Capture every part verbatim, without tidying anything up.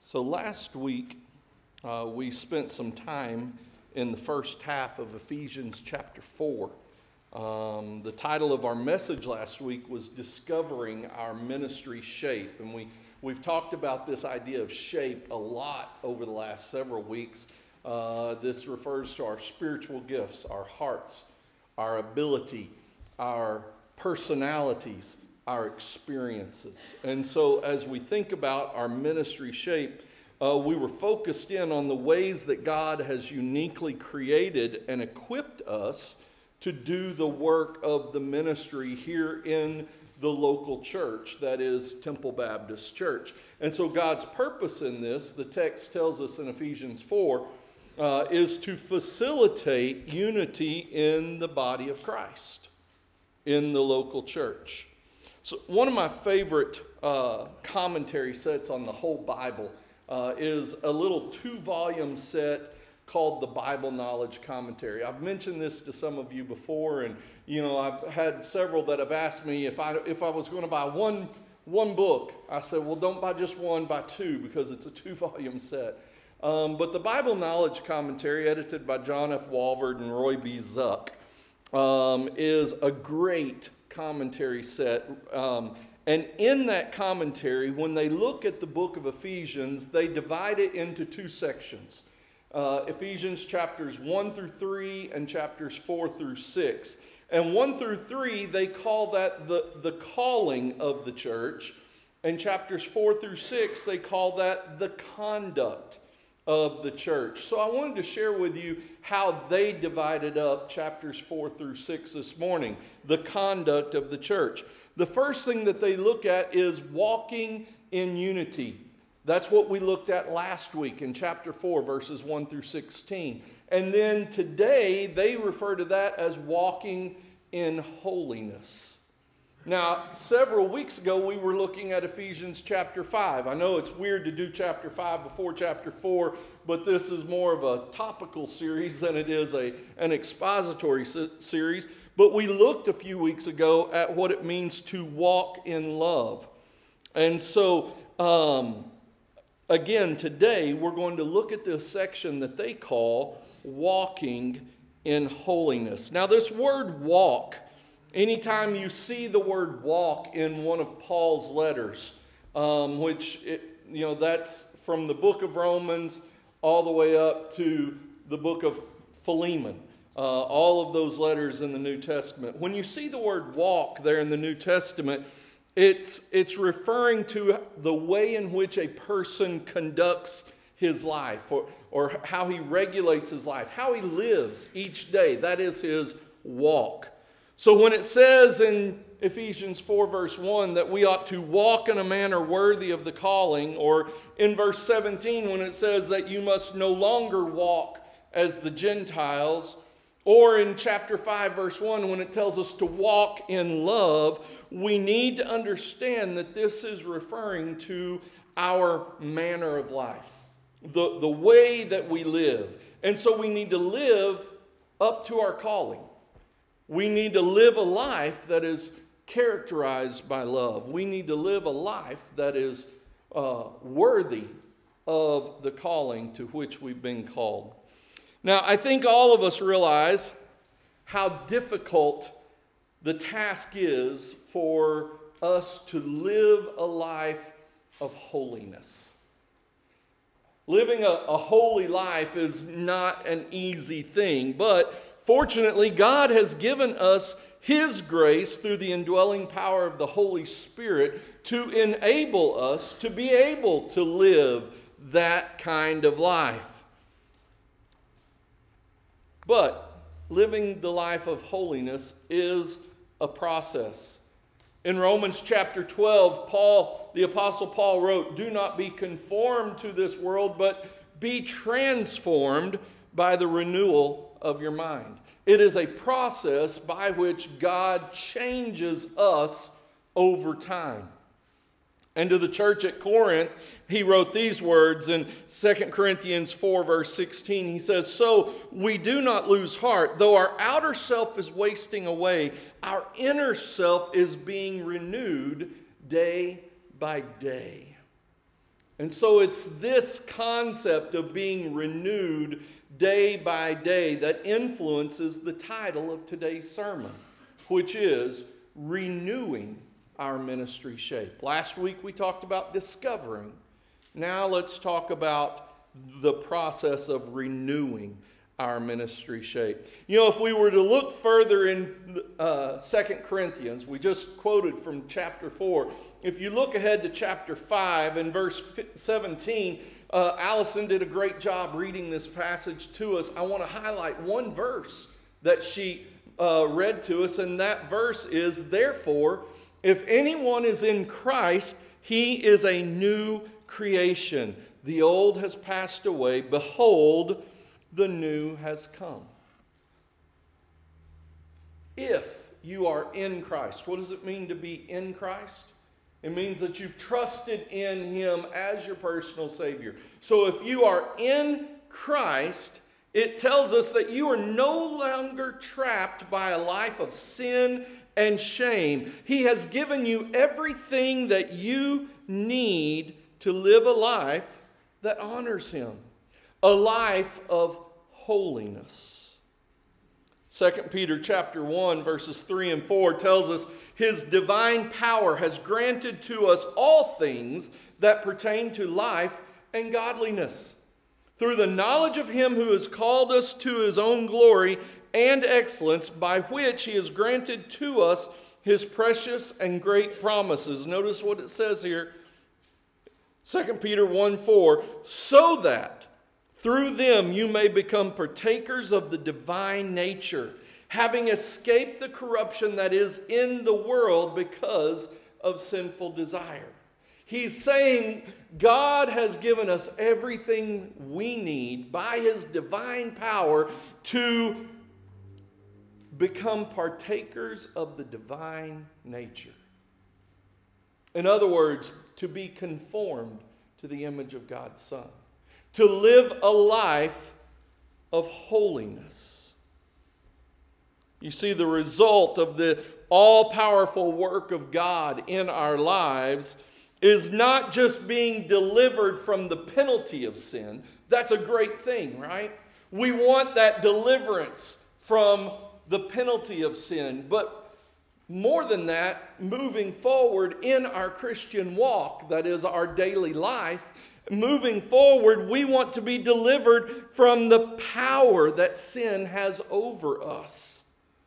So last week, uh, we spent some time in the first half of Ephesians chapter four. Um, the title of our message last week was Discovering Our Ministry Shape. And we, we've talked about this idea of shape a lot over the last several weeks. Uh, this refers to our spiritual gifts, our hearts, our ability, our personalities, our experiences. And so as we think about our ministry shape, uh, we were focused in on the ways that God has uniquely created and equipped us to do the work of the ministry here in the local church, that is Temple Baptist Church. And so God's purpose in this, the text tells us in Ephesians four, uh, is to facilitate unity in the body of Christ, in the local church. So one of my favorite uh, commentary sets on the whole Bible uh, is a little two-volume set called the Bible Knowledge Commentary. I've mentioned this to some of you before, and you know I've had several that have asked me if I if I was going to buy one one book. I said, well, don't buy just one, buy two, because it's a two-volume set. Um, but the Bible Knowledge Commentary, edited by John F. Walvoord and Roy B. Zuck, um, is a great commentary set. Um, and in that commentary, when they look at the book of Ephesians, they divide it into two sections. Uh, Ephesians chapters one through three and chapters four through six. And one through three, they call that the, the calling of the church. And chapters four through six, they call that the conduct of the church. So I wanted to share with you how they divided up chapters four through six this morning, the conduct of the church. The first thing that they look at is walking in unity. That's what we looked at last week in chapter four, verses one through sixteen. And then today, they refer to that as walking in holiness. Now, several weeks ago, we were looking at Ephesians chapter five. I know it's weird to do chapter five before chapter four, but this is more of a topical series than it is a, an expository se- series. But we looked a few weeks ago at what it means to walk in love. And so, um, again, today, we're going to look at this section that they call walking in holiness. Now, this word walk, anytime you see the word walk in one of Paul's letters, um, which, it, you know, that's from the book of Romans all the way up to the book of Philemon, uh, all of those letters in the New Testament. When you see the word walk there in the New Testament, it's, it's referring to the way in which a person conducts his life, or, or how he regulates his life, how he lives each day. That is his walk. So when it says in Ephesians four verse one that we ought to walk in a manner worthy of the calling, or in verse seventeen when it says that you must no longer walk as the Gentiles, or in chapter five verse one when it tells us to walk in love, we need to understand that this is referring to our manner of life, the, the way that we live. And so we need to live up to our calling. We need to live a life that is characterized by love. We need to live a life that is uh, worthy of the calling to which we've been called. Now, I think all of us realize how difficult the task is for us to live a life of holiness. Living a, a holy life is not an easy thing, but fortunately, God has given us His grace through the indwelling power of the Holy Spirit to enable us to be able to live that kind of life. But living the life of holiness is a process. In Romans chapter twelve, Paul, the Apostle Paul wrote, "Do not be conformed to this world, but be transformed by the renewal of your mind." It is a process by which God changes us over time. And to the church at Corinth, he wrote these words in Second Corinthians four, verse sixteen. He says, "So we do not lose heart. Though our outer self is wasting away, our inner self is being renewed day by day." And so it's this concept of being renewed day by day that influences the title of today's sermon, which is Renewing Our Ministry Shape. Last week we talked about discovering. Now let's talk about the process of renewing our ministry shape. You know, if we were to look further in uh, Second Corinthians, we just quoted from chapter four. If you look ahead to chapter five and verse seventeen, uh, Allison did a great job reading this passage to us. I want to highlight one verse that she uh, read to us, and that verse is, "Therefore, if anyone is in Christ, he is a new creation. The old has passed away. Behold, the new has come." If you are in Christ, what does it mean to be in Christ? It means that you've trusted in Him as your personal Savior. So if you are in Christ, it tells us that you are no longer trapped by a life of sin and shame. He has given you everything that you need to live a life that honors Him, a life of holiness. Second Peter chapter one, verses three and four tells us His divine power has granted to us all things that pertain to life and godliness, through the knowledge of Him who has called us to His own glory and excellence, by which He has granted to us His precious and great promises. Notice what it says here, Second Peter one four, so that through them you may become partakers of the divine nature, having escaped the corruption that is in the world because of sinful desire. He's saying God has given us everything we need by His divine power to become partakers of the divine nature. In other words, to be conformed to the image of God's Son. To live a life of holiness. You see, the result of the all-powerful work of God in our lives is not just being delivered from the penalty of sin. That's a great thing, right? We want that deliverance from the penalty of sin. But more than that, moving forward in our Christian walk, that is our daily life, moving forward, we want to be delivered from the power that sin has over us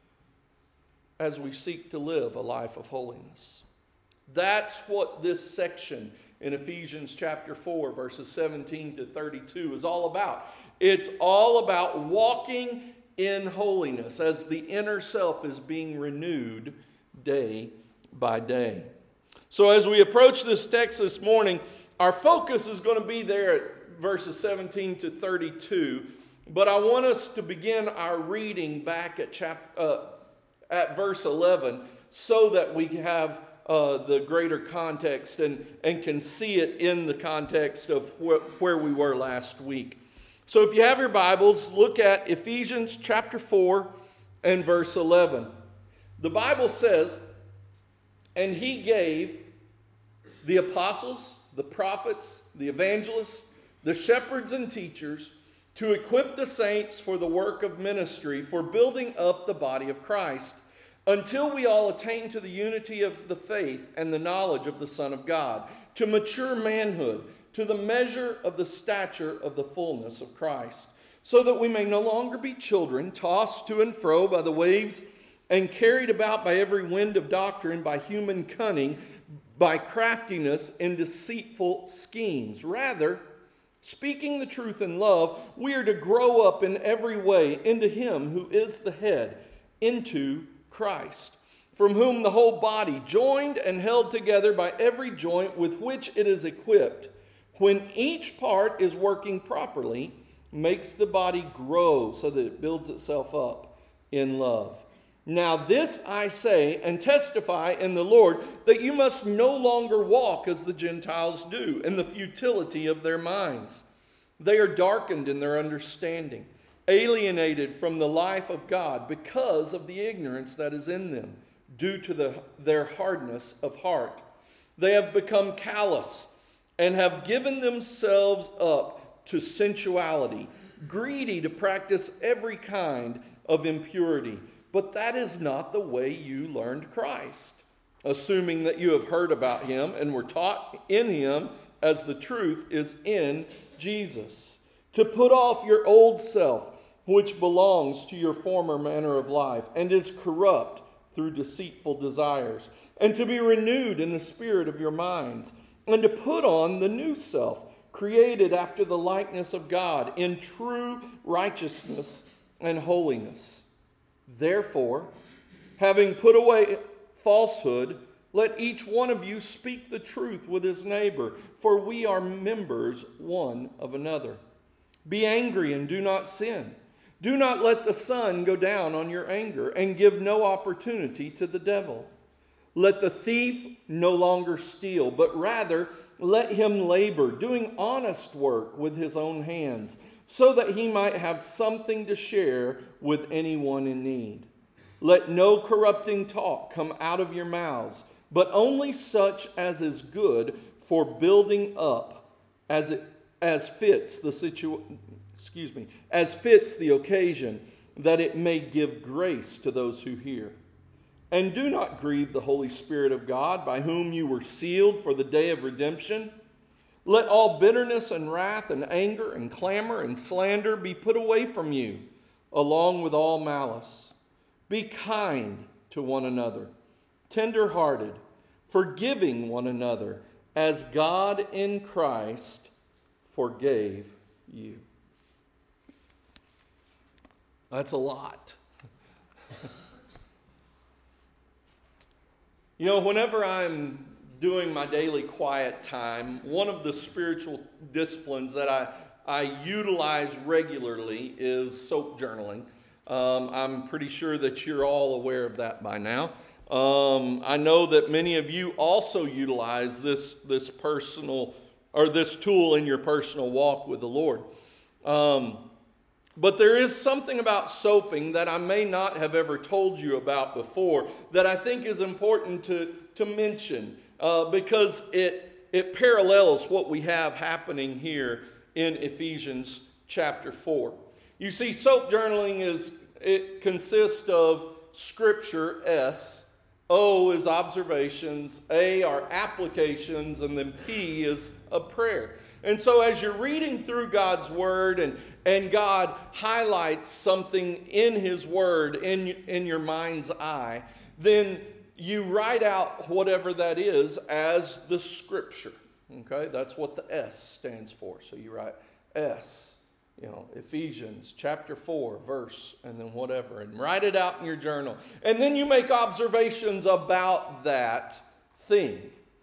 as we seek to live a life of holiness. That's what this section in Ephesians chapter four, verses seventeen to thirty-two is all about. It's all about walking in holiness as the inner self is being renewed day by day. So as we approach this text this morning, our focus is going to be there at verses seventeen to thirty-two, but I want us to begin our reading back at chap- uh, at verse eleven so that we have uh, the greater context and, and can see it in the context of wh- where we were last week. So if you have your Bibles, look at Ephesians chapter four and verse eleven. The Bible says, "And He gave the apostles, the prophets, the evangelists, the shepherds and teachers to equip the saints for the work of ministry, for building up the body of Christ, until we all attain to the unity of the faith and the knowledge of the Son of God, to mature manhood, to the measure of the stature of the fullness of Christ, so that we may no longer be children, tossed to and fro by the waves and carried about by every wind of doctrine, by human cunning, by craftiness and deceitful schemes. Rather, speaking the truth in love, we are to grow up in every way into Him who is the head, into Christ, from whom the whole body, joined and held together by every joint with which it is equipped, when each part is working properly, makes the body grow so that it builds itself up in love. Now this I say and testify in the Lord, that you must no longer walk as the Gentiles do, in the futility of their minds. They are darkened in their understanding, alienated from the life of God because of the ignorance that is in them, due to the, their hardness of heart. They have become callous, and have given themselves up to sensuality, greedy to practice every kind of impurity. But that is not the way you learned Christ, assuming that you have heard about him and were taught in him as the truth is in Jesus. To put off your old self, which belongs to your former manner of life and is corrupt through deceitful desires, and to be renewed in the spirit of your minds, and to put on the new self, created after the likeness of God in true righteousness and holiness. Therefore, having put away falsehood, let each one of you speak the truth with his neighbor, for we are members one of another. Be angry and do not sin. Do not let the sun go down on your anger, and give no opportunity to the devil. Let the thief no longer steal, but rather let him labor, doing honest work with his own hands, so that he might have something to share with anyone in need. Let no corrupting talk come out of your mouths, but only such as is good for building up, as it as fits the situ excuse me, as fits the occasion, that it may give grace to those who hear. And do not grieve the Holy Spirit of God, by whom you were sealed for the day of redemption. Let all bitterness and wrath and anger and clamor and slander be put away from you, along with all malice. Be kind to one another, tender-hearted, forgiving one another, as God in Christ forgave you. That's a lot. You know, whenever I'm doing my daily quiet time, one of the spiritual disciplines that I, I utilize regularly is soap journaling. Um, I'm pretty sure that you're all aware of that by now. Um, I know that many of you also utilize this, this personal, or this tool in your personal walk with the Lord. Um, But there is something about soaping that I may not have ever told you about before that I think is important to, to mention uh, because it, it parallels what we have happening here in Ephesians chapter four. You see, soap journaling is it consists of scripture, S, O is observations, A are applications, and then P is a prayer. And so as you're reading through God's Word and, and God highlights something in His Word in, in your mind's eye, then you write out whatever that is as the Scripture. Okay, that's what the S stands for. So you write S, you know, Ephesians chapter four, verse, and then whatever, and write it out in your journal. And then you make observations about that thing.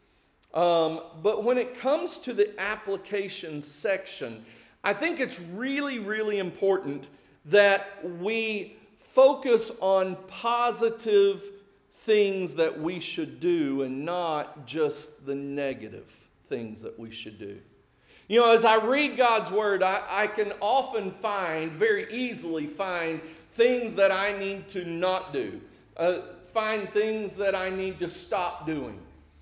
Um, but when it comes to the application section, I think it's really, really important that we focus on positive things that we should do and not just the negative things that we should do. You know, as I read God's Word, I, I can often find, very easily find, things that I need to not do. Uh, find things that I need to stop doing.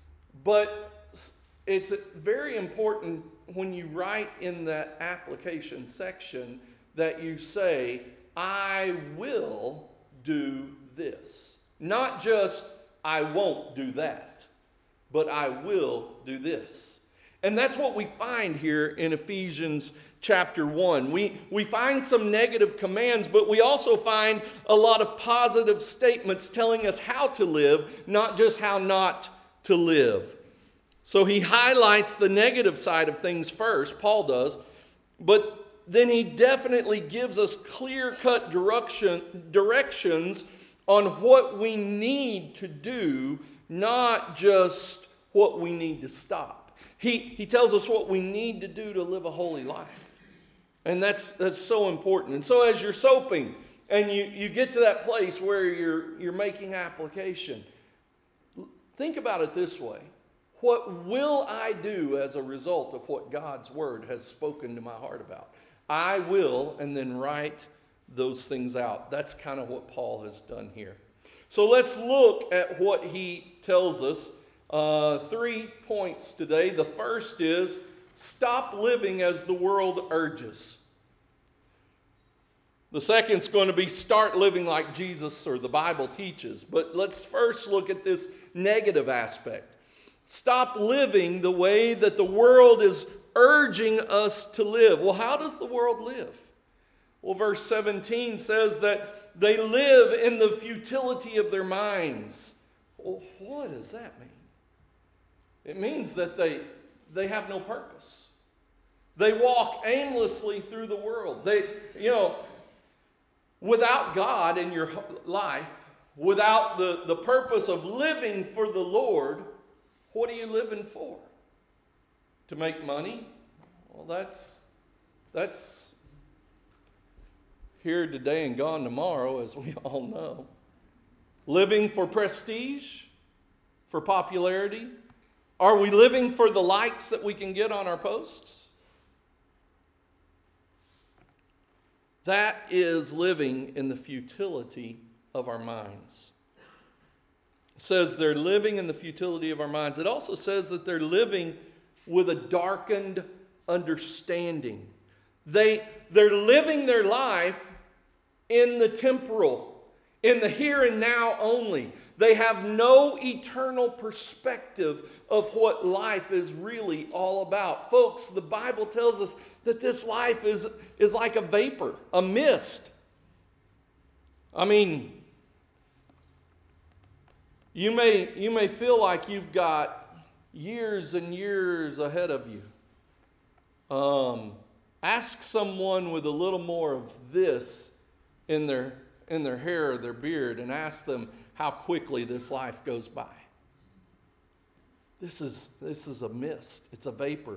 But it's very important when you write in that application section that you say, I will do this. Not just, I won't do that, but I will do this. And that's what we find here in Ephesians chapter one. We, we find some negative commands, but we also find a lot of positive statements telling us how to live, not just how not to live. So he highlights the negative side of things first, Paul does, but then he definitely gives us clear-cut direction, directions on what we need to do, not just what we need to stop. He, he tells us what we need to do to live a holy life. And that's, that's so important. And so as you're soaping and you, you get to that place where you're, you're making application, think about it this way. What will I do as a result of what God's Word has spoken to my heart about? I will, and then write those things out. That's kind of what Paul has done here. So let's look at what he tells us Uh, three points today. The first is stop living as the world urges. The second is going to be start living like Jesus or the Bible teaches. But let's first look at this negative aspect. Stop living the way that the world is urging us to live. Well, how does the world live? Well, verse seventeen says that they live in the futility of their minds. Well, what does that mean? It means that they, they have no purpose. They walk aimlessly through the world. They, you know, without God in your life, without the, the purpose of living for the Lord, what are you living for? To make money? Well, that's, that's here today and gone tomorrow, as we all know. Living for prestige? For popularity? Are we living for the likes that we can get on our posts? That is living in the futility of our minds. It says they're living in the futility of our minds. It also says that they're living with a darkened understanding. They, they're living their life in the temporal, in the here and now only. They have no eternal perspective of what life is really all about. Folks, the Bible tells us that this life is, is like a vapor, a mist. I mean, you may, you may feel like you've got years and years ahead of you. Um, ask someone with a little more of this in their, in their hair or their beard and ask them how quickly this life goes by. This is, this is a mist. It's a vapor.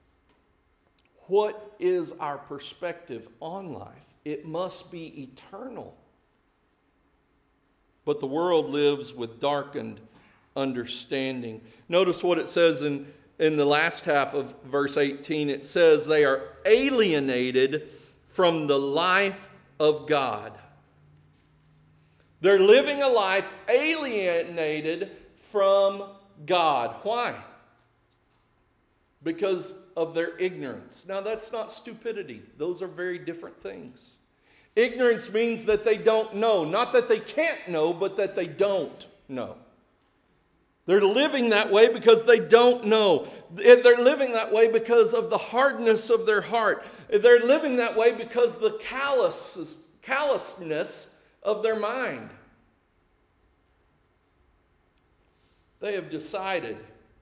What is our perspective on life? It must be eternal. But the world lives with darkened understanding. Notice what it says in, in the last half of verse eighteen. It says they are alienated from the life of God. They're living a life alienated from God. Why? Because of their ignorance. Now, that's not stupidity. Those are very different things. Ignorance means that they don't know. Not that they can't know, but that they don't know. They're living that way because they don't know. They're living that way because of the hardness of their heart. They're living that way because of the callous, callousness of their mind. They have decided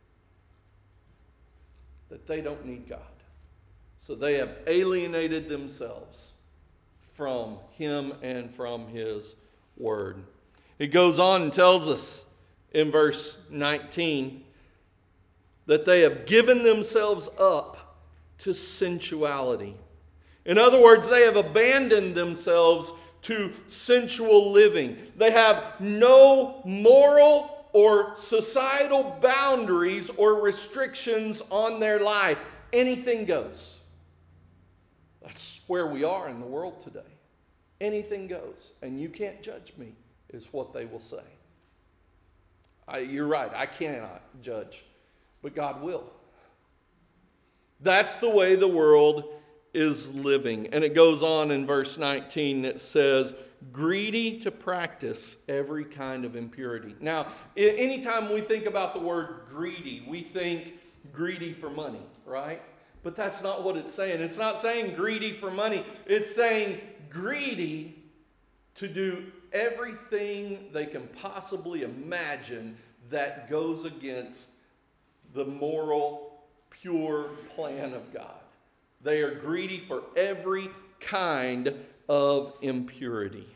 that they don't need God. So they have alienated themselves from Him and from His Word. It goes on and tells us in verse nineteen that they have given themselves up to sensuality. In other words, they have abandoned themselves to sensual living. They have no moral or societal boundaries or restrictions on their life. Anything goes. That's where we are in the world today. Anything goes. And you can't judge me, is what they will say. I, you're right, I cannot judge, but God will. That's the way the world is living. And it goes on in verse nineteen, it says, greedy to practice every kind of impurity. Now, anytime we think about the word greedy, we think greedy for money, right? But that's not what it's saying. It's not saying greedy for money. It's saying greedy to do everything they can possibly imagine that goes against the moral, pure plan of God. They are greedy for every kind of impurity.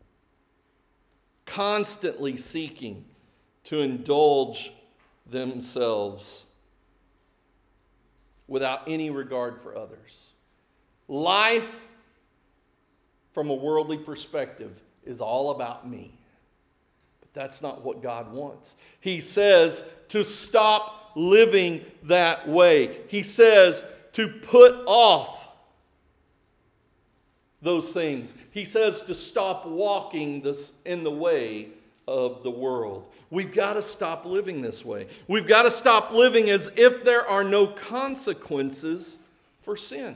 Constantly seeking to indulge themselves without any regard for others. Life, from a worldly perspective, is all about me. But that's not what God wants. He says to stop living that way. He says to put off those things. He says to stop walking this in the way of the world. We've got to stop living this way. We've got to stop living as if there are no consequences for sin.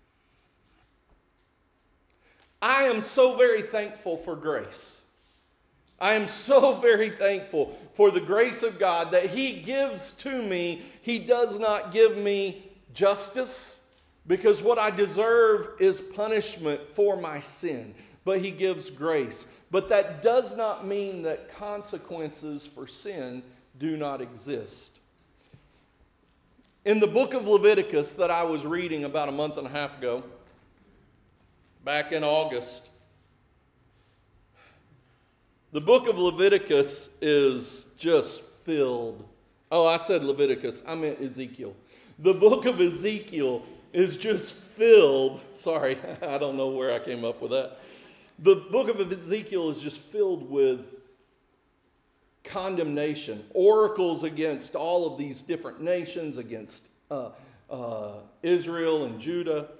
I am so very thankful for grace. I am so very thankful for the grace of God that He gives to me. He does not give me justice, because what I deserve is punishment for my sin. But He gives grace. But that does not mean that consequences for sin do not exist. In the book of Leviticus that I was reading about a month and a half ago, back in August, the book of Leviticus is just filled. Oh, I said Leviticus. I meant Ezekiel. The book of Ezekiel is just filled. Sorry, I don't know where I came up with that. The book of Ezekiel is just filled with condemnation, oracles against all of these different nations, against uh, uh, Israel and Judah.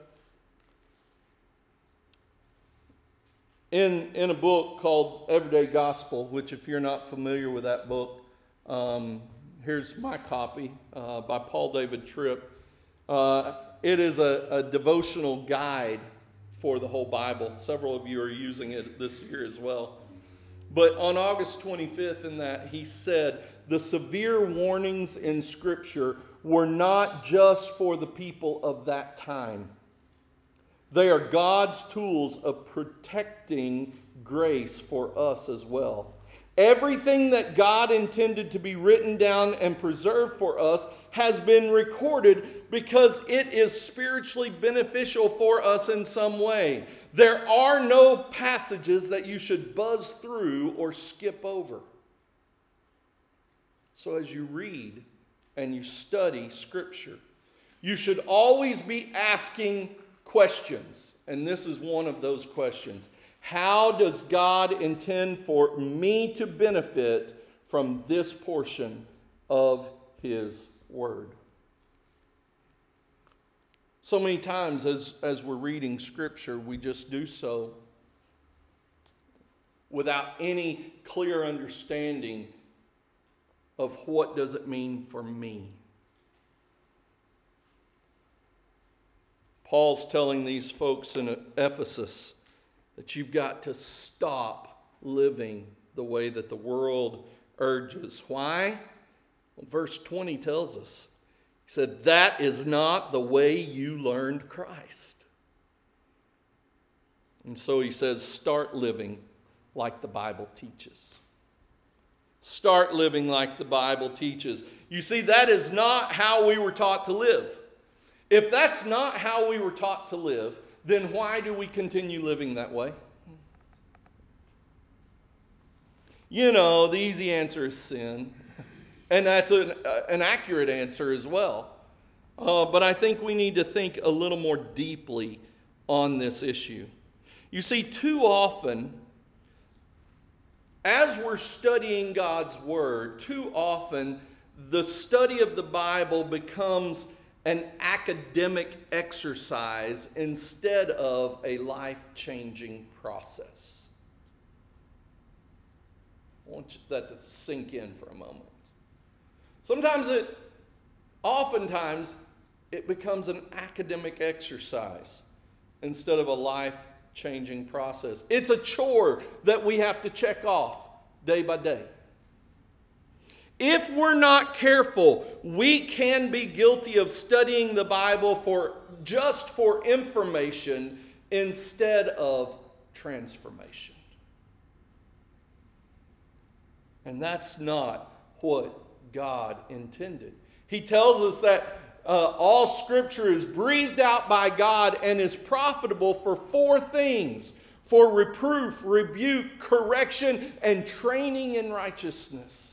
In, in a book called Everyday Gospel, which if you're not familiar with that book, um, here's my copy uh, by Paul David Tripp. Uh, it is a, a devotional guide for the whole Bible. Several of you are using it this year as well. But on August twenty-fifth in that, he said, the severe warnings in Scripture were not just for the people of that time. They are God's tools of protecting grace for us as well. Everything that God intended to be written down and preserved for us has been recorded because it is spiritually beneficial for us in some way. There are no passages that you should buzz through or skip over. So as you read and you study Scripture, you should always be asking questions. And this is one of those questions. How does God intend for me to benefit from this portion of His Word? So many times as, as we're reading Scripture, we just do so without any clear understanding of what does it mean for me. Paul's telling these folks in Ephesus that you've got to stop living the way that the world urges. Why? Well, verse twenty tells us. He said, that is not the way you learned Christ. And so he says, start living like the Bible teaches. Start living like the Bible teaches. You see, that is not how we were taught to live. If that's not how we were taught to live, then why do we continue living that way? You know, the easy answer is sin. And that's an, uh, an accurate answer as well. Uh, but I think we need to think a little more deeply on this issue. You see, too often, as we're studying God's Word, too often the study of the Bible becomes an academic exercise instead of a life-changing process. I want that to sink in for a moment. Sometimes it, oftentimes, it becomes an academic exercise instead of a life-changing process. It's a chore that we have to check off day by day. If we're not careful, we can be guilty of studying the Bible for just for information instead of transformation. And that's not what God intended. He tells us that uh, all Scripture is breathed out by God and is profitable for four things: for reproof, rebuke, correction, and training in righteousness.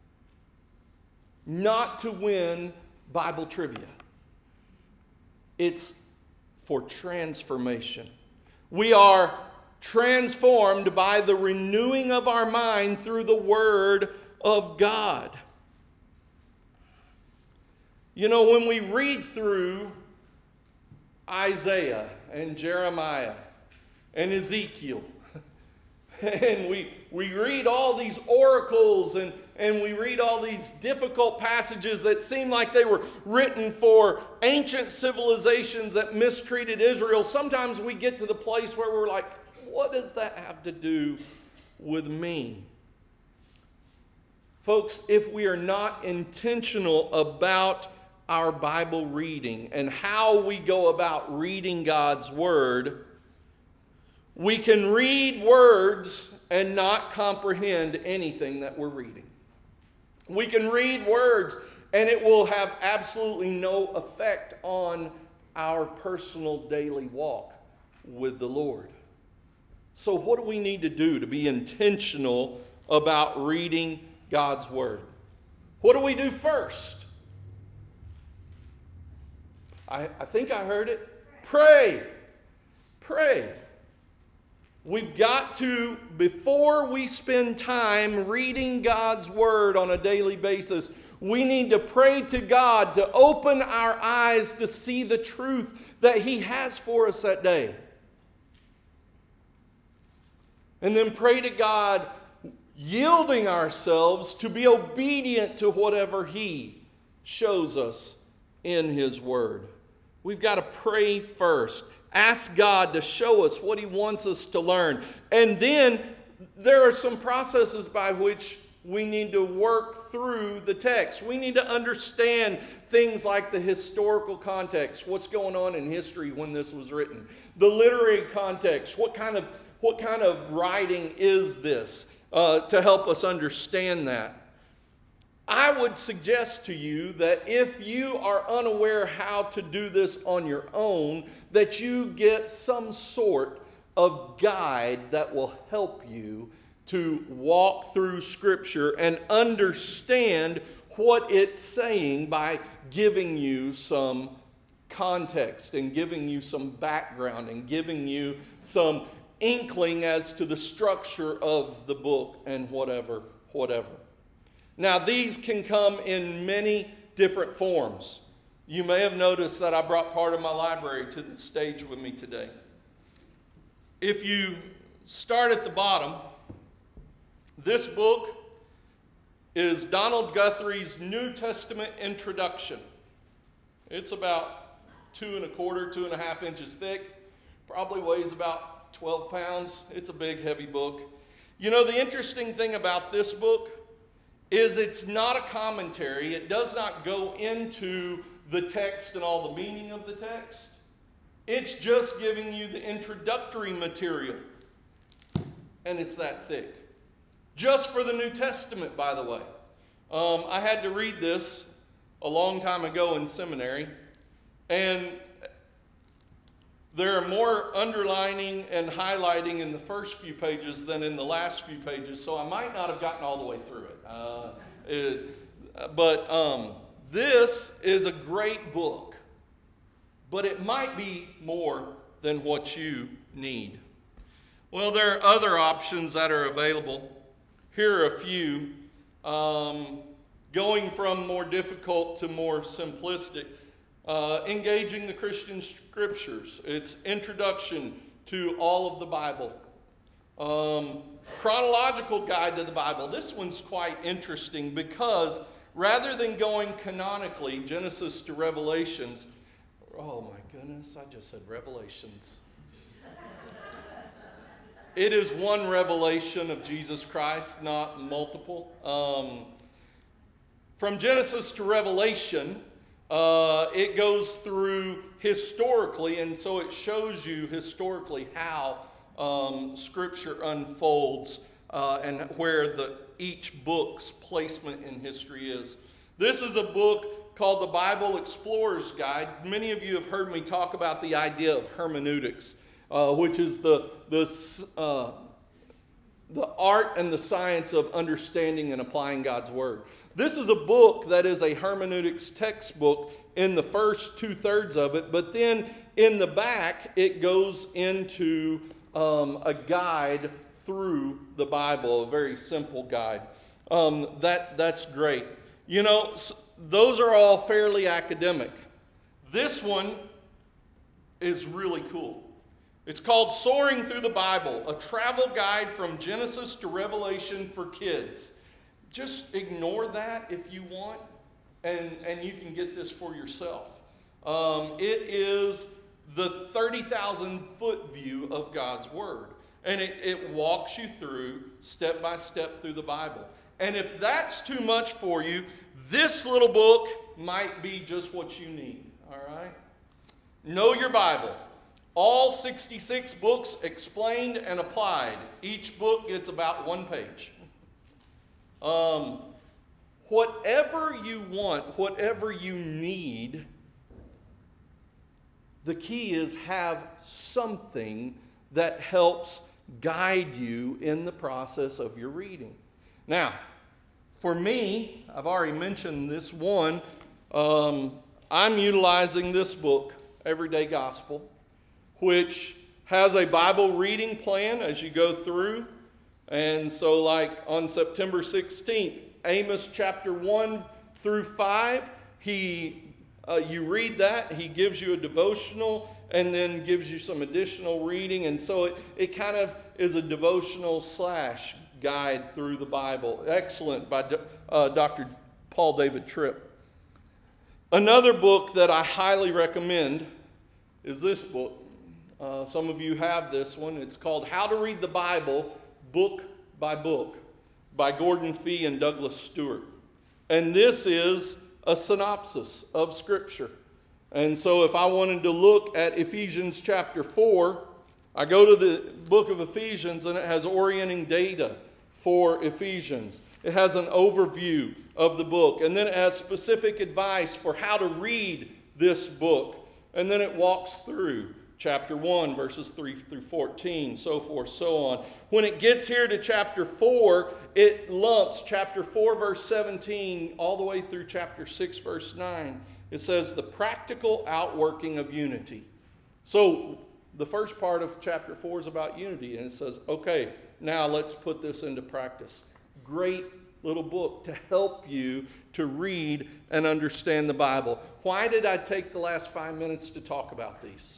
Not to win Bible trivia. It's for transformation. We are transformed by the renewing of our mind through the Word of God. You know, when we read through Isaiah and Jeremiah and Ezekiel, And we, we read all these oracles and, and we read all these difficult passages that seem like they were written for ancient civilizations that mistreated Israel. Sometimes we get to the place where we're like, what does that have to do with me? Folks, if we are not intentional about our Bible reading and how we go about reading God's Word, we can read words and not comprehend anything that we're reading. We can read words and it will have absolutely no effect on our personal daily walk with the Lord. So what do we need to do to be intentional about reading God's Word? What do we do first? I, I think I heard it. Pray. Pray. We've got to, before we spend time reading God's Word on a daily basis, we need to pray to God to open our eyes to see the truth that He has for us that day. And then pray to God, yielding ourselves to be obedient to whatever He shows us in His Word. We've got to pray first. Ask God to show us what He wants us to learn. And then there are some processes by which we need to work through the text. We need to understand things like the historical context, what's going on in history when this was written. The literary context, what kind of, what kind of writing is this, uh, to help us understand that. I would suggest to you that if you are unaware how to do this on your own, that you get some sort of guide that will help you to walk through Scripture and understand what it's saying by giving you some context and giving you some background and giving you some inkling as to the structure of the book and whatever, whatever. Now, these can come in many different forms. You may have noticed that I brought part of my library to the stage with me today. If you start at the bottom, this book is Donald Guthrie's New Testament Introduction. It's about two and a quarter, two and a half inches thick. Probably weighs about twelve pounds. It's a big, heavy book. You know, the interesting thing about this book is it's not a commentary. It does not go into the text and all the meaning of the text. It's just giving you the introductory material. And it's that thick. Just for the New Testament, by the way. Um, I had to read this a long time ago in seminary. And there are more underlining and highlighting in the first few pages than in the last few pages, so I might not have gotten all the way through it. Uh, it but um, this is a great book, but it might be more than what you need. Well, there are other options that are available. Here are a few. Um, going from more difficult to more simplistic. Uh, engaging the Christian Scriptures. It's Introduction to all of the Bible. Um, chronological Guide to the Bible. This one's quite interesting because rather than going canonically, Genesis to Revelations, oh my goodness, I just said Revelations. It is one revelation of Jesus Christ, not multiple. Um, from Genesis to Revelation, Uh, it goes through historically, and so it shows you historically how um, Scripture unfolds uh, and where the each book's placement in history is. This is a book called the Bible Explorer's Guide. Many of you have heard me talk about the idea of hermeneutics, uh, which is the the uh, the art and the science of understanding and applying God's Word. This is a book that is a hermeneutics textbook in the first two-thirds of it, but then in the back it goes into um, a guide through the Bible, a very simple guide. Um, that, that's great. You know, those are all fairly academic. This one is really cool. It's called Soaring Through the Bible, a travel guide from Genesis to Revelation for kids. Just ignore that if you want, and, and you can get this for yourself. Um, it is the thirty thousand foot view of God's Word. And it, it walks you through, step by step, through the Bible. And if that's too much for you, this little book might be just what you need. All right? Know Your Bible. All sixty-six books explained and applied. Each book gets about one page. Um, whatever you want, whatever you need, the key is have something that helps guide you in the process of your reading. Now, for me, I've already mentioned this one. Um, I'm utilizing this book, Everyday Gospel, which has a Bible reading plan as you go through. And so like on September sixteenth, Amos chapter one through five, he, uh, you read that, he gives you a devotional and then gives you some additional reading. And so it, it kind of is a devotional slash guide through the Bible. Excellent, by uh, Doctor Paul David Tripp. Another book that I highly recommend is this book. Uh, some of you have this one. It's called How to Read the Bible, Book by Book, by Gordon Fee and Douglas Stewart. And this is a synopsis of Scripture. And so if I wanted to look at Ephesians chapter four, I go to the book of Ephesians and it has orienting data for Ephesians. It has an overview of the book. And then it has specific advice for how to read this book. And then it walks through chapter one, verses three through fourteen, so forth, so on. When it gets here to chapter four, it lumps chapter four, verse seventeen, all the way through chapter six, verse nine. It says, the practical outworking of unity. So the first part of chapter four is about unity. And it says, okay, now let's put this into practice. Great little book to help you to read and understand the Bible. Why did I take the last five minutes to talk about these?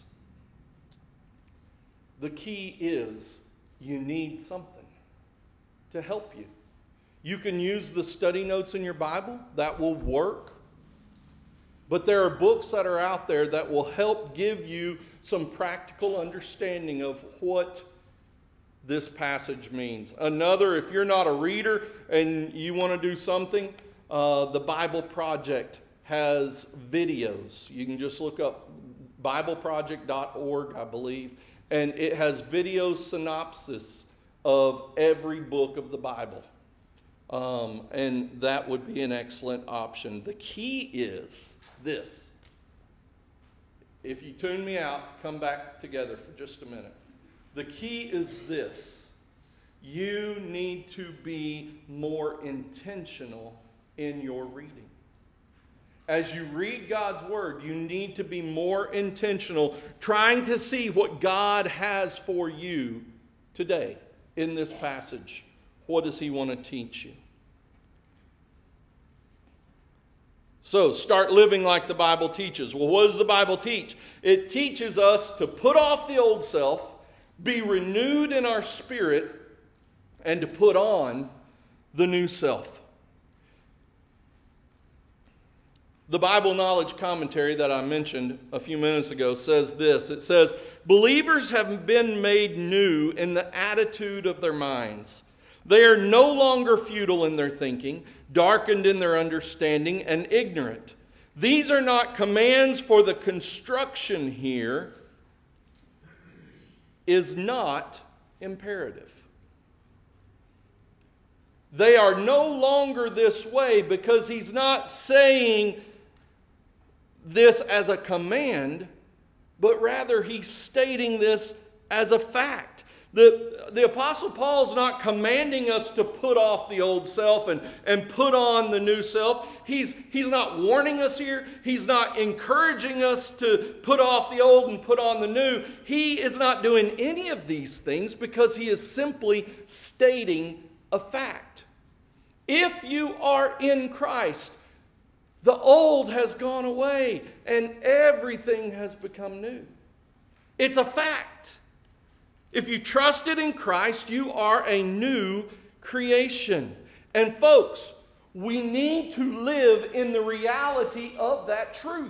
The key is you need something to help you. You can use the study notes in your Bible. That will work. But there are books that are out there that will help give you some practical understanding of what this passage means. Another, if you're not a reader and you want to do something, uh, the Bible Project has videos. You can just look up bible project dot org, I believe, and it has video synopsis of every book of the Bible. Um, and that would be an excellent option. The key is this. If you tune me out, come back together for just a minute. The key is this. You need to be more intentional in your reading. As you read God's Word, you need to be more intentional, trying to see what God has for you today in this passage. What does He want to teach you? So, start living like the Bible teaches. Well, what does the Bible teach? It teaches us to put off the old self, be renewed in our spirit, and to put on the new self. The Bible Knowledge Commentary that I mentioned a few minutes ago says this. It says, believers have been made new in the attitude of their minds. They are no longer futile in their thinking, darkened in their understanding, and ignorant. These are not commands, for the construction here is not imperative. They are no longer this way because he's not saying this as a command, but rather he's stating this as a fact. The, the Apostle Paul's not commanding us to put off the old self and, and put on the new self. He's, he's not warning us here. He's not encouraging us to put off the old and put on the new. He is not doing any of these things because he is simply stating a fact. If you are in Christ, the old has gone away and everything has become new. It's a fact. If you trusted in Christ, you are a new creation. And folks, we need to live in the reality of that truth.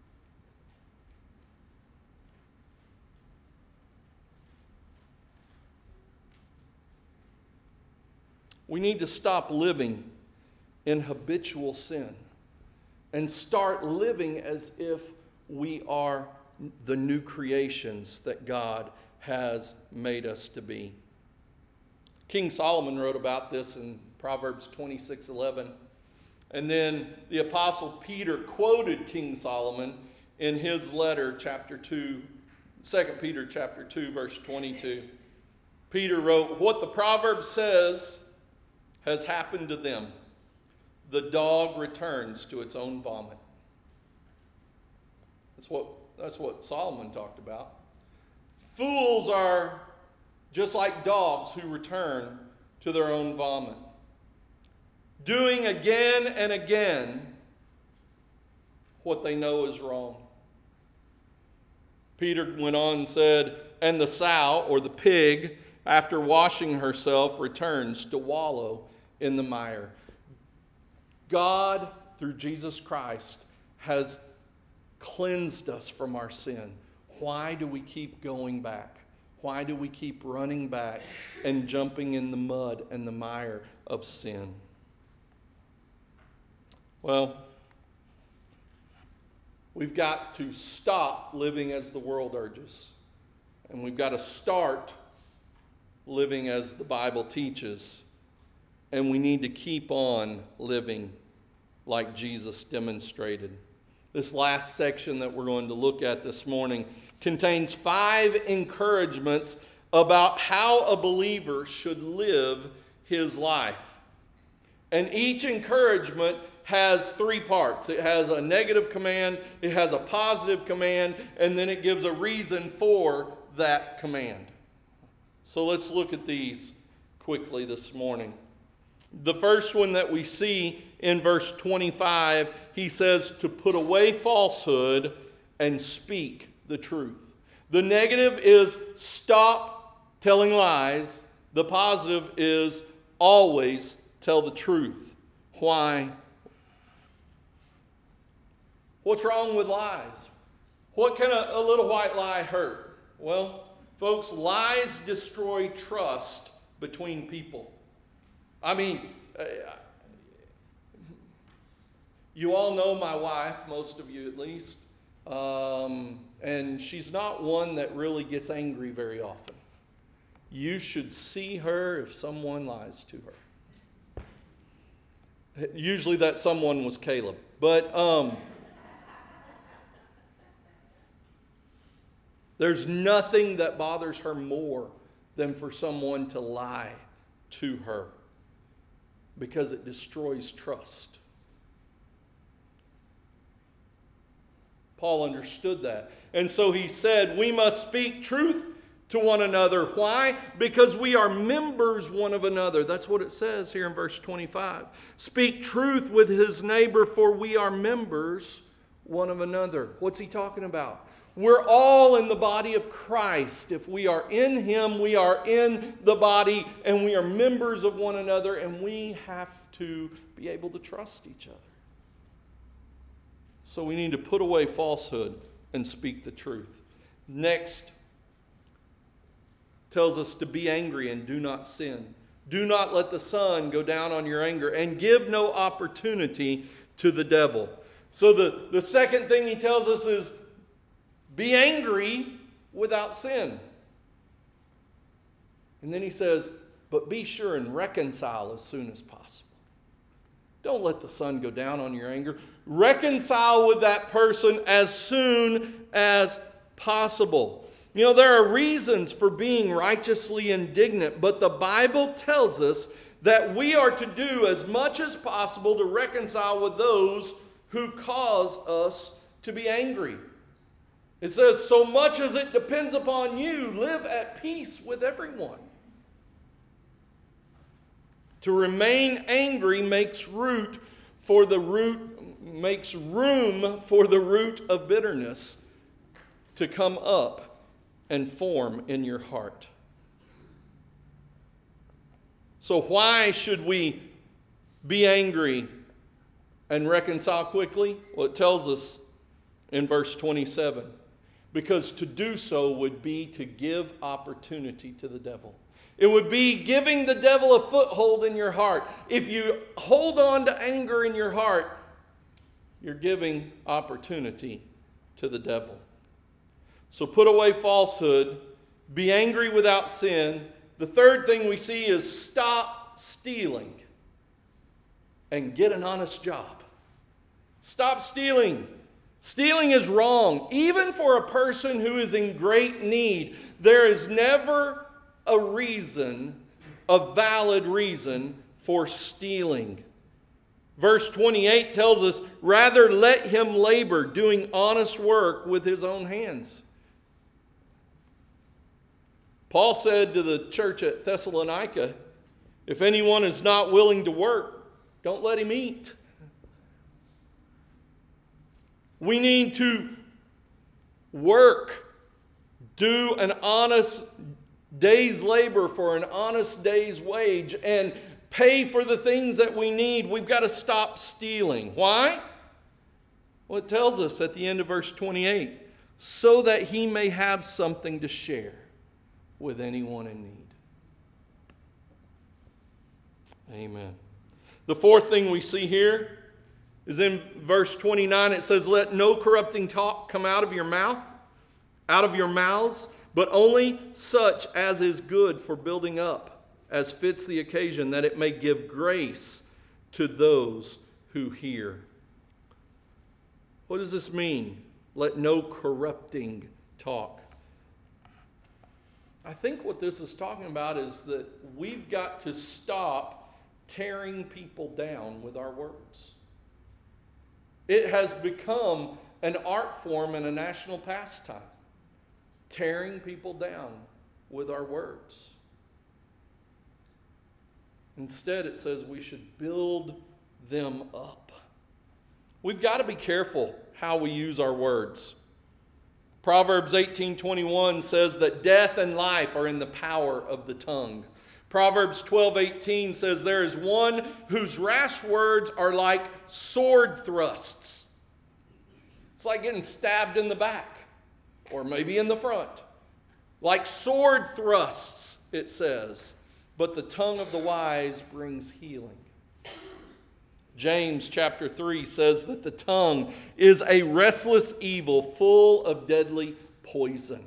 We need to stop living in habitual sin and start living as if we are the new creations that God has made us to be. King Solomon wrote about this in Proverbs twenty-six eleven. And then the Apostle Peter quoted King Solomon in his letter, chapter two, Second Peter chapter two, verse twenty-two. Peter wrote, "What the proverb says has happened to them. The dog returns to its own vomit." That's what, that's what Solomon talked about. Fools are just like dogs who return to their own vomit, doing again and again what they know is wrong. Peter went on and said, "And the sow," or the pig, "after washing herself, returns to wallow in the mire." God, through Jesus Christ, has cleansed us from our sin. Why do we keep going back? Why do we keep running back and jumping in the mud and the mire of sin? Well, we've got to stop living as the world urges. And we've got to start living as the Bible teaches. And we need to keep on living like Jesus demonstrated. This last section that we're going to look at this morning contains five encouragements about how a believer should live his life. And each encouragement has three parts. It has a negative command, it has a positive command, and then it gives a reason for that command. So let's look at these quickly this morning. The first one that we see in verse twenty-five, he says to put away falsehood and speak the truth. The negative is stop telling lies. The positive is always tell the truth. Why? What's wrong with lies? What can a, a little white lie hurt? Well, folks, lies destroy trust between people. I mean, uh, you all know my wife, most of you at least, um, and she's not one that really gets angry very often. You should see her if someone lies to her. Usually that someone was Caleb. But um, there's nothing that bothers her more than for someone to lie to her, because it destroys trust. Paul understood that. And so he said, we must speak truth to one another. Why? Because we are members one of another. That's what it says here in verse twenty-five. Speak truth with his neighbor, for we are members one of another. What's he talking about? We're all in the body of Christ. If we are in him, we are in the body, and we are members of one another, and we have to be able to trust each other. So we need to put away falsehood and speak the truth. Next, tells us to be angry and do not sin. Do not let the sun go down on your anger, and give no opportunity to the devil. So the, the second thing he tells us is be angry without sin. And then he says, but be sure and reconcile as soon as possible. Don't let the sun go down on your anger. Reconcile with that person as soon as possible. You know, there are reasons for being righteously indignant, but the Bible tells us that we are to do as much as possible to reconcile with those who cause us to be angry. It says, so much as it depends upon you, live at peace with everyone. To remain angry makes root for the root, makes room for the root of bitterness to come up and form in your heart. So why should we be angry and reconcile quickly? Well, it tells us in verse twenty-seven. Because to do so would be to give opportunity to the devil. It would be giving the devil a foothold in your heart. If you hold on to anger in your heart, you're giving opportunity to the devil. So put away falsehood. Be angry without sin. The third thing we see is stop stealing and get an honest job. Stop stealing. Stealing is wrong. Even for a person who is in great need, there is never a reason, a valid reason for stealing. Verse twenty-eight tells us, rather let him labor, doing honest work with his own hands. Paul said to the church at Thessalonica, if anyone is not willing to work, don't let him eat. We need to work, do an honest day's labor for an honest day's wage, and pay for the things that we need. We've got to stop stealing. Why? Well, it tells us at the end of verse twenty-eight, so that he may have something to share with anyone in need. Amen. The fourth thing we see here is in verse twenty-nine. It says, let no corrupting talk come out of your mouth, out of your mouths, but only such as is good for building up, as fits the occasion, that it may give grace to those who hear. What does this mean? Let no corrupting talk. I think what this is talking about is that we've got to stop tearing people down with our words. It has become an art form and a national pastime, tearing people down with our words. Instead, it says we should build them up. We've got to be careful how we use our words. Proverbs eighteen twenty-one says that death and life are in the power of the tongue. Proverbs twelve eighteen says there is one whose rash words are like sword thrusts. It's like getting stabbed in the back or maybe in the front. Like sword thrusts, it says. But the tongue of the wise brings healing. James chapter three says that the tongue is a restless evil full of deadly poison.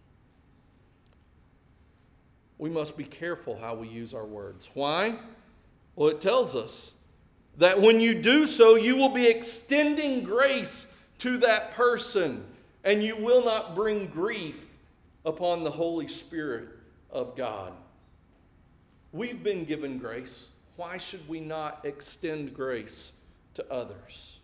We must be careful how we use our words. Why? Well, it tells us that when you do so, you will be extending grace to that person, and you will not bring grief upon the Holy Spirit of God. We've been given grace. Why should we not extend grace to others?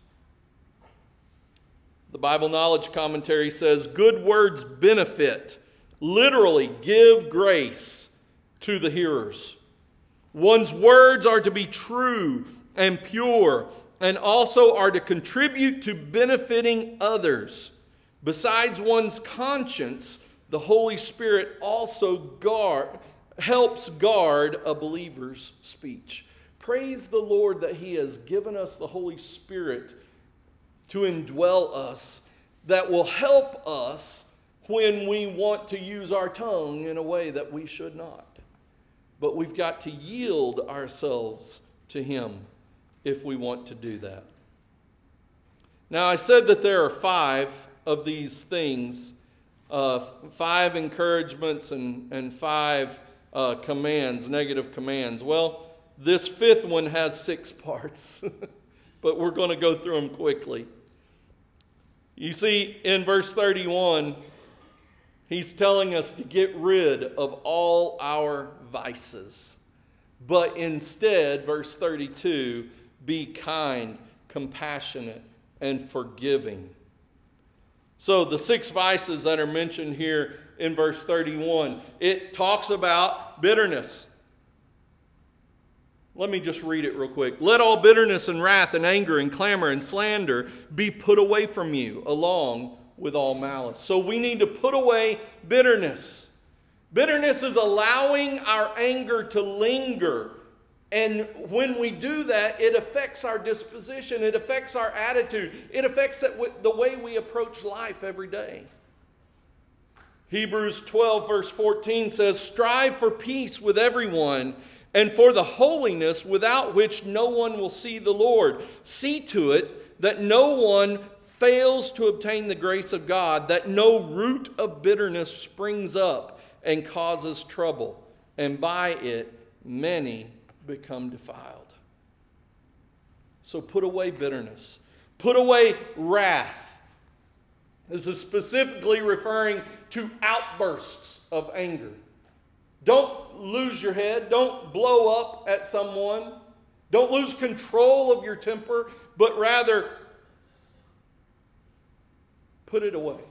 The Bible Knowledge Commentary says, good words benefit, literally give grace to the hearers. One's words are to be true and pure, and also are to contribute to benefiting others. Besides one's conscience, the Holy Spirit also guard, helps guard a believer's speech. Praise the Lord that He has given us the Holy Spirit to indwell us, that will help us when we want to use our tongue in a way that we should not. But we've got to yield ourselves to Him if we want to do that. Now, I said that there are five of these things, uh, five encouragements and, and five uh, commands, negative commands. Well, this fifth one has six parts, but we're going to go through them quickly. You see, in verse thirty-one, he's telling us to get rid of all our vices. But instead, verse thirty-two, be kind, compassionate, and forgiving. So the six vices that are mentioned here in verse thirty-one, it talks about bitterness. Let me just read it real quick. Let all bitterness and wrath and anger and clamor and slander be put away from you, along with all malice. So we need to put away bitterness. Bitterness is allowing our anger to linger And when we do that, it affects our disposition. It affects our attitude. It affects that w- the way we approach life every day. Hebrews twelve verse fourteen says, "Strive for peace with everyone and for the holiness without which no one will see the Lord. See to it that no one fails to obtain the grace of God, that no root of bitterness springs up and causes trouble, and by it many become defiled." So put away bitterness. Put away wrath. This is specifically referring to outbursts of anger. Don't lose your head. Don't blow up at someone. Don't lose control of your temper, but rather put it away.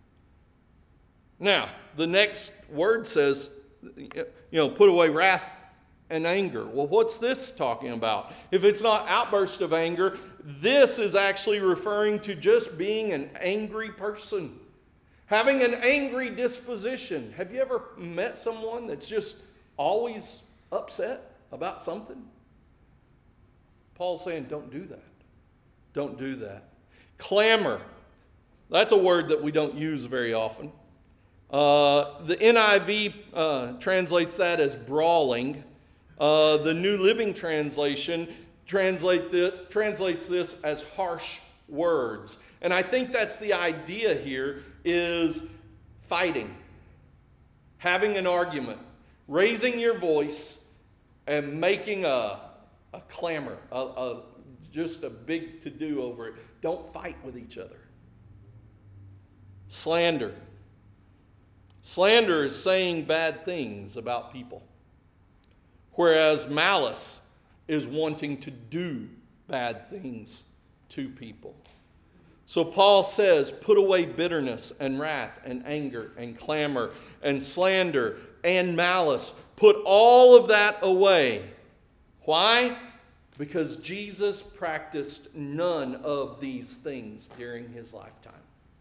Now, the next word says, you know, put away wrath and anger. Well, what's this talking about? If it's not outburst of anger, this is actually referring to just being an angry person. Having an angry disposition. Have you ever met someone that's just always upset about something? Paul's saying, don't do that. Don't do that. Clamor. That's a word that we don't use very often. Uh, the N I V uh, translates that as brawling. Uh, the New Living Translation translate the, translates this as harsh words. And I think that's the idea here, is fighting, having an argument, raising your voice, and making a, a clamor, a, a, just a big to-do over it. Don't fight with each other. Slander. Slander is saying bad things about people, whereas malice is wanting to do bad things to people. So Paul says, put away bitterness and wrath and anger and clamor and slander and malice. Put all of that away. Why? Because Jesus practiced none of these things during his lifetime.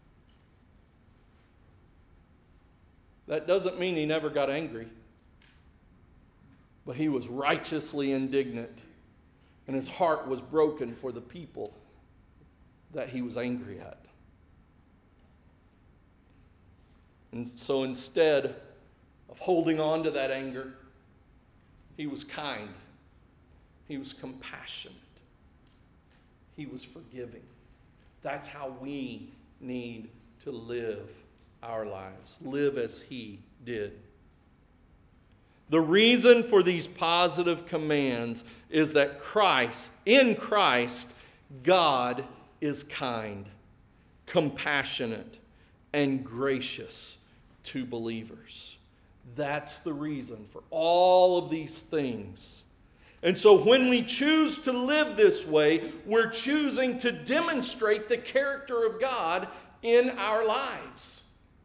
That doesn't mean he never got angry. But he was righteously indignant, and his heart was broken for the people that he was angry at. And so instead of holding on to that anger, he was kind. He was compassionate. He was forgiving. That's how we need to live our lives. Live as he did. The reason for these positive commands is that Christ, in Christ, God is kind, compassionate, and gracious to believers. That's the reason for all of these things. And so when we choose to live this way, we're choosing to demonstrate the character of God in our lives.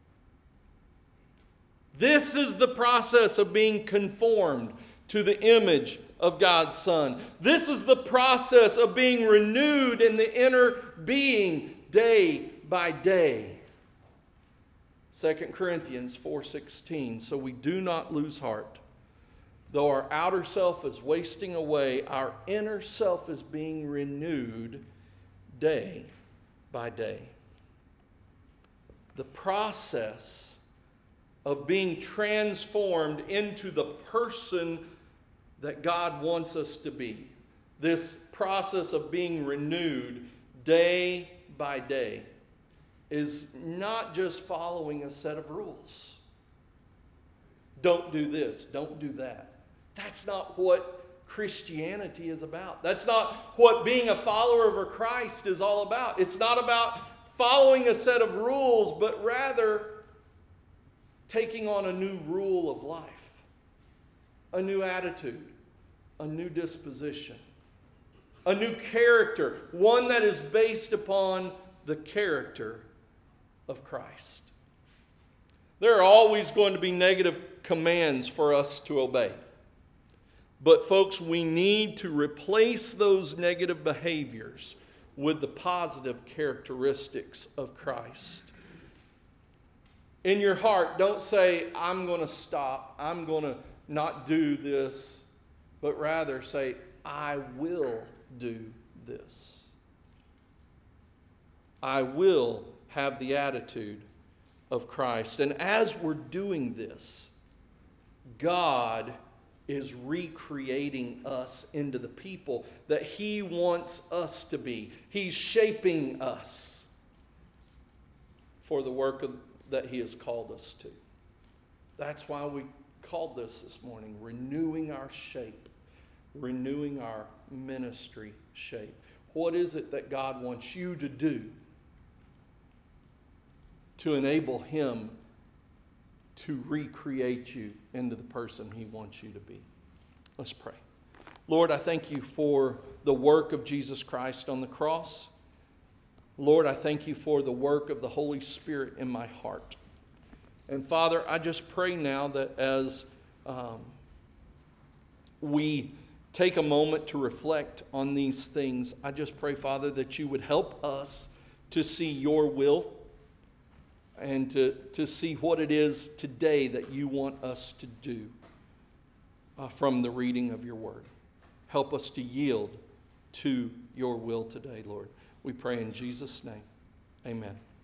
This is the process of being conformed to the image of God's Son. This is the process of being renewed in the inner being day by day. Second Corinthians four sixteen, so we do not lose heart. Though our outer self is wasting away, our inner self is being renewed day by day. The process of being transformed into the person that God wants us to be. This process of being renewed day by day is not just following a set of rules. Don't do this, don't do that. That's not what Christianity is about. That's not what being a follower of Christ is all about. It's not about following a set of rules, but rather taking on a new rule of life, a new attitude, a new disposition, a new character, one that is based upon the character of Christ. There are always going to be negative commands for us to obey. But folks, we need to replace those negative behaviors with the positive characteristics of Christ. In your heart, don't say, I'm going to stop. I'm going to not do this. but rather say, I will do this. I will have the attitude of Christ. And as we're doing this, God is recreating us into the people that He wants us to be. He's shaping us for the work of, that He has called us to. That's why we called this this morning, renewing our shape, renewing our ministry shape. What is it that God wants you to do to enable Him to recreate you into the person He wants you to be? Let's pray. Lord, I thank You for the work of Jesus Christ on the cross. Lord, I thank You for the work of the Holy Spirit in my heart. And Father, I just pray now that as um, we take a moment to reflect on these things, I just pray, Father, that You would help us to see Your will and to, to see what it is today that You want us to do uh, from the reading of Your Word. Help us to yield to Your will today, Lord. We pray in Jesus' name. Amen.